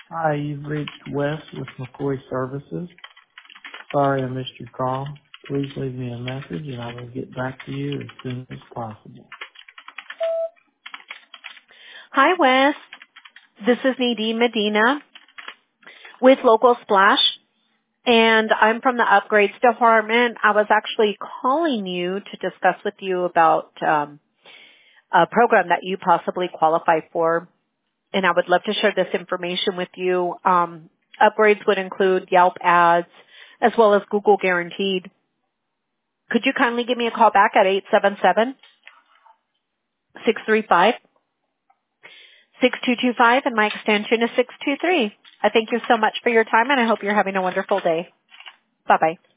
Hi, you've reached Wes with McCoy Services. Sorry I missed your call. Please leave me a message and I will get back to you as soon as possible. Hi, Wes. This is Nadine Medina with Local Splash, and I'm from the Upgrades Department. I was actually calling you to discuss with you about a program that you possibly qualify for, and I would love to share this information with you. Upgrades would include Yelp ads as well as Google Guaranteed. Could you kindly give me a call back at 877-635-6225, and my extension is 623. I thank you so much for your time, and I hope you're having a wonderful day. Bye-bye.